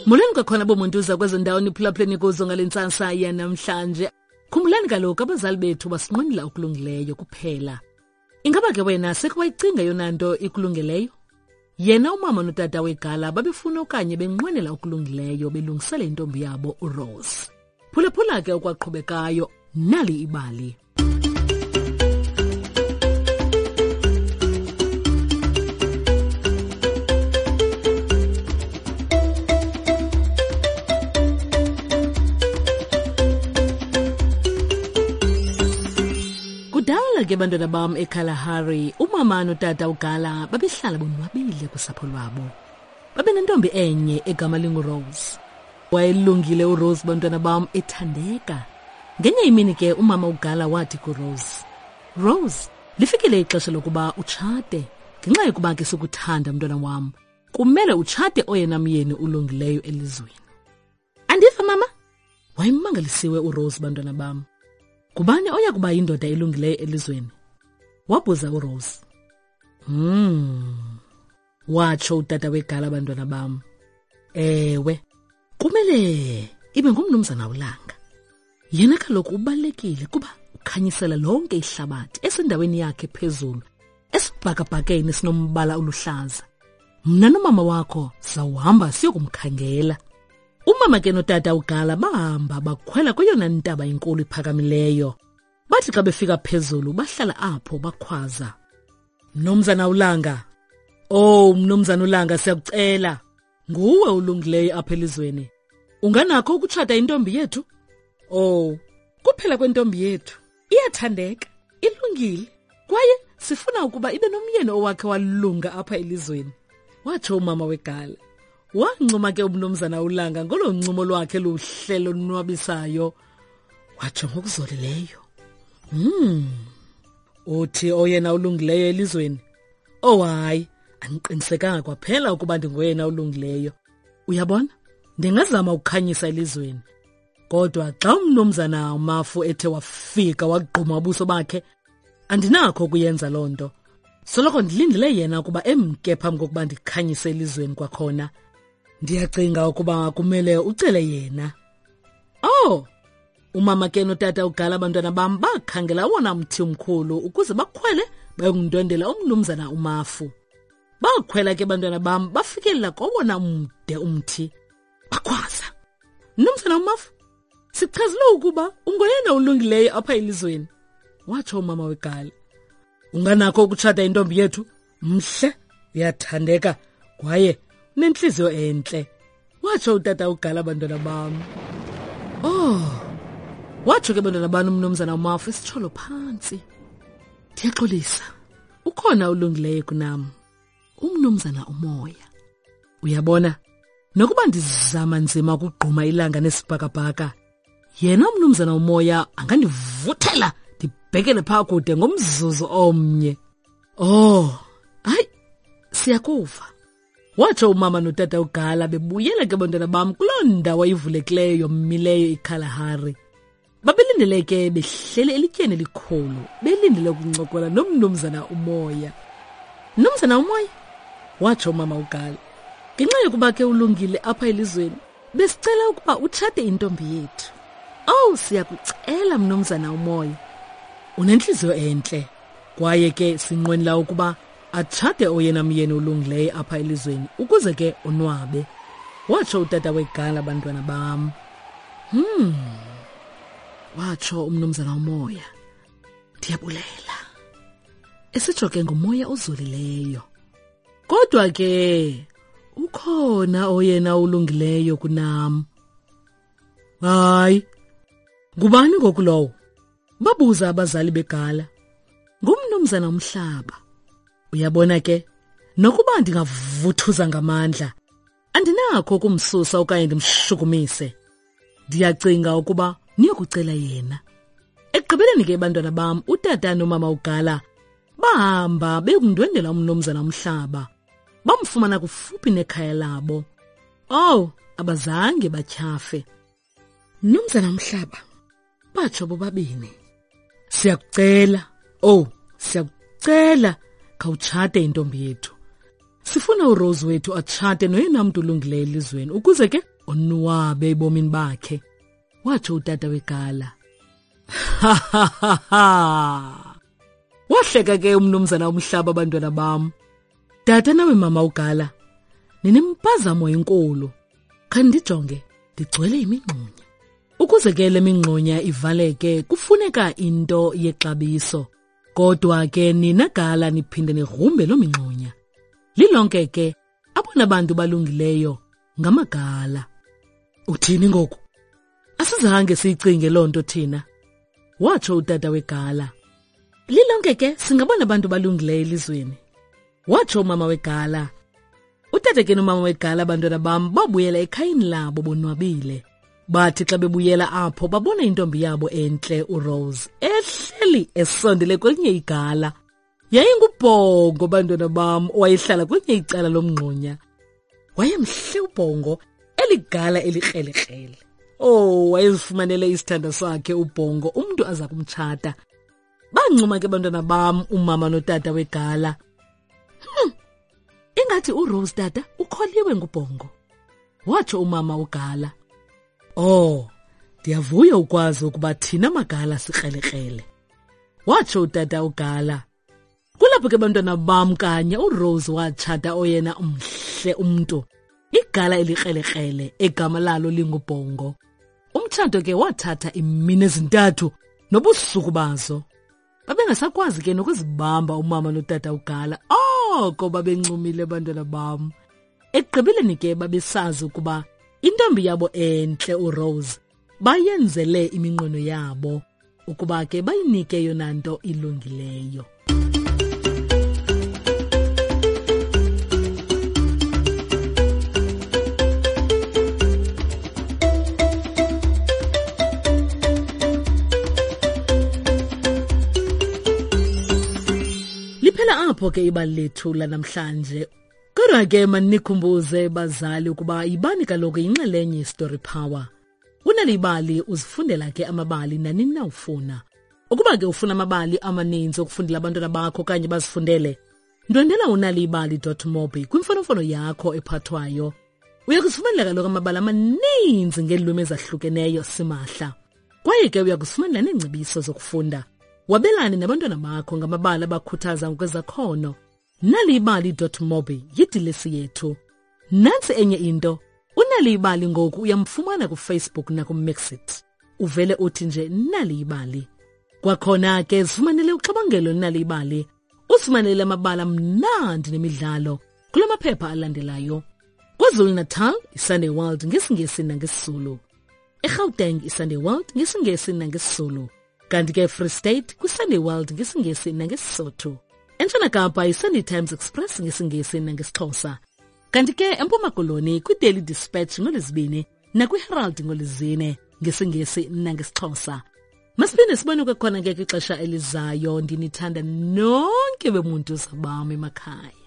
Molweni kwakhona bomuntu kwezindawo niphulaphuleni kuzo ngalentsasa yanamhlanje. Khumbulani kaloku abazali bethu basinqwenela okulungileyo kuphela. Ingaba ke wena sekuwayicinga yona nto ikulungeleyo? Yena umama notata weGala babefuna okanye benqwenela okulungileyo belungisele intombi yabo uRose. Phulaphula ke okwaqhubekayo nali ibali. Kudala ke bantwana bam eKalahari, umama notata uGala babehlala bonwabile kusapho lwabo. Babenentombi enye egama linguRose. Wayelungile uRose bantwana bam, ethandeka. Ngenye imini ke umama uGala wathi kuRose, "Rose, lifikile ixesha lokuba utshate. Ngenxa yokuba ke sikuthanda mntwana wam, kumele utshate oyena myeni ulungileyo elizweni." "Andiva mama?" Wayemangalisiwe uRose bantwana bam. "Kubani oya kuba yindoda elungileyo elizweni?" wabuza uRose. Watsho utata weGala bantwana bam, "Ewe, kumele ibe ngumnumzana uLanga. Yena kaloku ubalekile kuba ukhanyisela lonke ihlabathi esendaweni yakhe phezulu, esibhakabhakeni sinombala oluhlaza. Mna nomama wakho sawuhamba siyokumkhangela." Umama ke notata uGala bahamba bakhwela kweyona ntaba inkulu iphakamileyo. Bathi xa befika phezulu bahlala apho bakhwaza, "Mnumzana uLanga, oh mnumzana uLanga, siyakucela, nguwe ulungileyo apha elizweni. Unganakho ukutshata intombi yethu? Oh, kuphela kwentombi yethu iyathandeka, ilungile, kwaye sifuna ukuba ibe nomyeni owakhe walunga apha elizweni," watsho umama weGala. Wancuma ke umnumzana uLanga ngolo ncumo lwakhe luhle lonwabisayo. Watsho ngokuzolileyo, "Uthi oyena ulungileyo elizweni? Oh hayi, andiqinisekanga kwaphela ukuba ndingoyena ulungileyo. Uyabona, ndingazama ukukhanyisa elizweni. Kodwa xa umnumzana uMafu ethe wafika wagquma ubuso bakhe, andinakho ukuyenza loo nto. Soloko ndilindele yena ukuba emke phambi kokuba ndikhanyise elizweni kwakhona. Ndiyacinga ukuba kumele ucele yena." "Oh!" Umama ke notata uGala abantwana bam bakhangela wona mthi umkhulu ukuze bakhwele bayongundwendela umnumzana uMafu. Bakhwela ke bantwana bam bafikelela kowona mde umthi. Bakhwaza, "Mnumzana uMafu, sichazile ukuba ungoyena ulungileyo apha elizweni," watsho umama weGala. "Unganakho ukutshata intombi yethu? Mhle, uyathandeka, kwaye unenhliziyo entle," watsho utata uGala abantwana bam. "Oh," watsho ke bantwana bam umnumzana uMafu isitsholo phantsi, "Ndiyaxolisa, ukhona ulungileyo kunam, umnumzana uMoya. Uyabona, nokuba ndizama nzima ukugquma ilanga nesibhakabhaka, yena umnumzana uMoya angandivuthela ndibhekele phaa kude ngomzuzu omnye." "Oh, hayi, siyakuva," watsho umama notata uGala bebuyela ke bantwana bam kuloo ndawo ivulekileyo yomileyo iKalahari. Babelindele ke behlele elityeni elikhulu, belindele ukuncokola nomnumzana uMoya. "Mnumzana uMoya," watsho umama uGala, "ngenxa yokuba ke ulungile apha elizweni, besicela ukuba utshate intombi yethu." "Oh, siyakucela mnumzana uMoya. Unenhliziyo entle, kwaye ke sinqwenela ukuba atshate oyena myeni ulungileyo apha elizweni ukuze ke onwabe," watsho utata weGala abantwana bam. Watsho umnumzana uMoya, "Ndiyabulela. Esitsho ke ngumoya ozolileyo. Kodwa ke ukhona oyena ulungileyo kunam." "Hayi, ngubani ngoku lowo?" babuza abazali beGala. "Ngumnumzana uMhlaba. Uyabona ke, nokuba ndingavuthuza ngamandla, andinakho ukumsusa okanye ndimshukumise. Ndiyacinga ukuba niyokucela yena." Ekugqibeleni ke bantwana bam utata nomama uGala bahamba bekundwendela umnumzana uMhlaba. Bamfumana kufuphi nekhaya labo. Oh, abazange batyhafe. "Mnumzana uMhlaba," batsho bobabini, "siyakucela, siyakucela, khawutshate intombi yethu. Sifuna uRose wethu atshate noyena mntu ulungileyo elizweni ukuze ke onwabe ebomini bakhe, watsho utata weGala. Wahleka ke umnumzana uMhlaba abantwana bam. Tata nawe mama uGala, ninempazamo enkulu. Khandijonge, ndigcwele imingxunya. Ukuze ke le mingxunya ivaleke kufuneka into yexabiso. Kodwa ke nina Gala niphinde nirhumbe lo mingxunya. Lilonke ke abona bantu balungileyo ngamaGala. Uthini ngoku? Asizange siyicinge lonto thina, watsho utata weGala. Lilonke ke singabona abantu balungileyo elizweni, watsho umama weGala. Utata ke nomama weGala abantwana bam babuyela ekhayeni labo bonwabile. Bathi xa bebuyela apho babona intombi yabo entle uRose ehleli esondele kwelinye igala. Yayingubhongo bantwana bam owayehlala kwelinye icala lomngxunya. Wayemhle ubhongo, eligala elikrelekrele. Oh, wayezifumanele isithanda sakhe ubhongo umuntu aza kumtshata. Bancuma ke bantwana bam umama notata weGala. Ingathi uRose tata ukholiwe ngubhongo, watsho umama uGala. Oh, ndiyavuya ukwazi ukuba thina maGala sikrelekrele, watsho utata uGala. Kulapho ke bantwana bam kanye uRose watshata oyena umhle umuntu, igala elikrelekrele egama lalo lingubhongo. Umtshato ke wathatha imini ezintathu nobusuku bazo. Babengasakwazi ke nokuzibamba umama notata uGala. Oko babencumile bantwana bam. Ekugqibeleni ke babesazi ukuba intombi yabo entle uRose bayenzele iminqweno yabo ukuba ke bayinike yona nto ilungileyo. Liphela apho ke ibali lethu lanamhlanje. Kodwa ke manikhumbuze bazali ukuba ibani kaloku yinxalenye Story Power. Unalibali uzifundela ke amabali nanini na ufuna. Ukuba ke ufuna amabali amaninzi okufundela abantwana bakho kanye bazifundele, ndwendela unalibali.mobi kwimfonomfono yakho ephathwayo. Uyakuzifumanela kaloku amabali amaninzi ngeelwimi ezahlukeneyo simahla. Kwaye ke uyakuzifumanela neengcebiso zokufunda. Wabelane nabantwana bakho ngamabali abakhuthaza ngokwezakhono. Nalibali.mobi yidilesi yethu. Nansi enye into, uNalibali ngoku uyamfumana kuFacebook nakuMixit. Uvele uthi nje Nalibali. Kwakhona ke zifumanele uxabangelo Nalibali. Usifumanele amabali amnandi nemidlalo kula maphepha alandelayo. KwaZulu Natal, iSunday World ngesingesi nangesizulu. eGauteng, iSunday World ngesingesi nangesizulu. Kanti ke Free State, kwiSunday World ngesingesi nangesisotho. Entshona Kapa, iSunday Times Express ngesingesi nangesixhosa. Kanti ke eMpuma Koloni, kwiDaily Dispatch ngolwesibini nakwiHerald ngolwesine ngesingesi nangesixhosa. Masiphinde sibone kwakhona ke kwixesha elizayo. Ndinithanda nonke bemuntu zabami emakhaya.